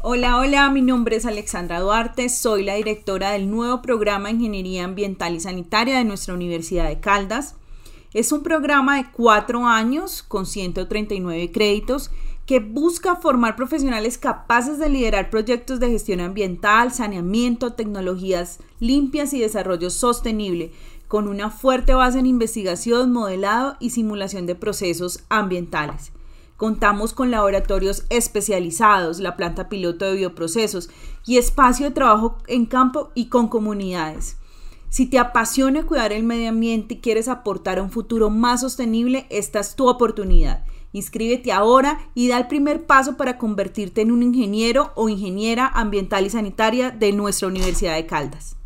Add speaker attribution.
Speaker 1: Hola, hola, mi nombre es Alexandra Duarte, soy la directora del nuevo programa de Ingeniería Ambiental y Sanitaria de nuestra Universidad de Caldas. Es un programa de 4 años con 139 créditos que busca formar profesionales capaces de liderar proyectos de gestión ambiental, saneamiento, tecnologías limpias y desarrollo sostenible, con una fuerte base en investigación, modelado y simulación de procesos ambientales. Contamos con laboratorios especializados, la planta piloto de bioprocesos y espacio de trabajo en campo y con comunidades. Si te apasiona cuidar el medio ambiente y quieres aportar a un futuro más sostenible, esta es tu oportunidad. Inscríbete ahora y da el primer paso para convertirte en un ingeniero o ingeniera ambiental y sanitaria de nuestra Universidad de Caldas.